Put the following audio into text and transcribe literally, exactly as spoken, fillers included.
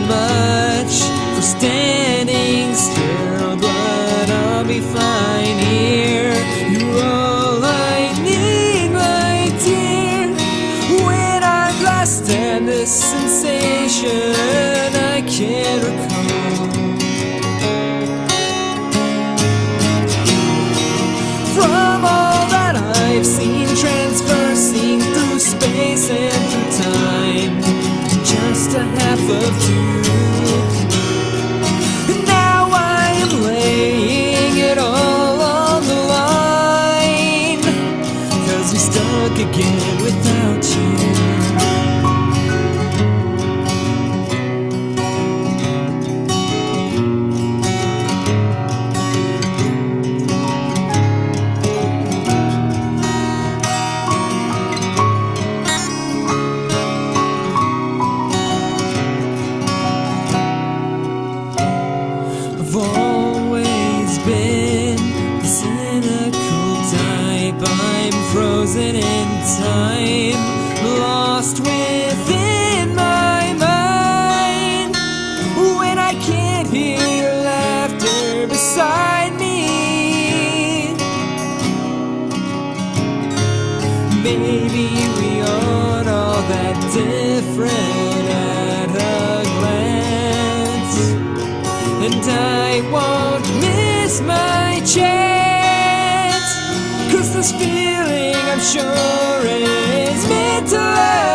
much for standing still, but I'll be fine here. You're all I need, my dear. When I'm lost and this sensation I can't recall, from all that I've seen transversing through space and through time, just a half of two. Now I am laying it all on the line, 'cause we're stuck again without you. I've always been the cynical type. I'm frozen in time, lost within my mind. When I can't hear your laughter beside me, maybe we aren't all that different at a glance, and I won't miss my chance, 'cause this feeling I'm sure is meant to last.